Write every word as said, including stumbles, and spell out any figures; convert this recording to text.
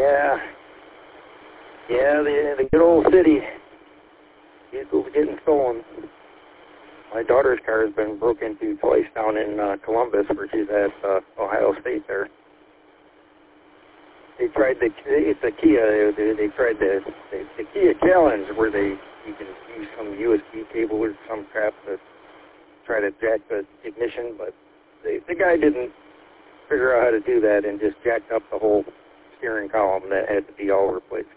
Yeah. Yeah, the, the good old city. Vehicles getting stolen. My daughter's car has been broken into twice down in uh, Columbus, where she's at uh, Ohio State there. They tried the, it's a Kia, they, they tried the, the, the Kia Challenge, where they, you can use some U S B cable or some crap to try to jack the ignition, but the, the guy didn't figure out how to do that and just jacked up the whole steering column that had to be all replaced.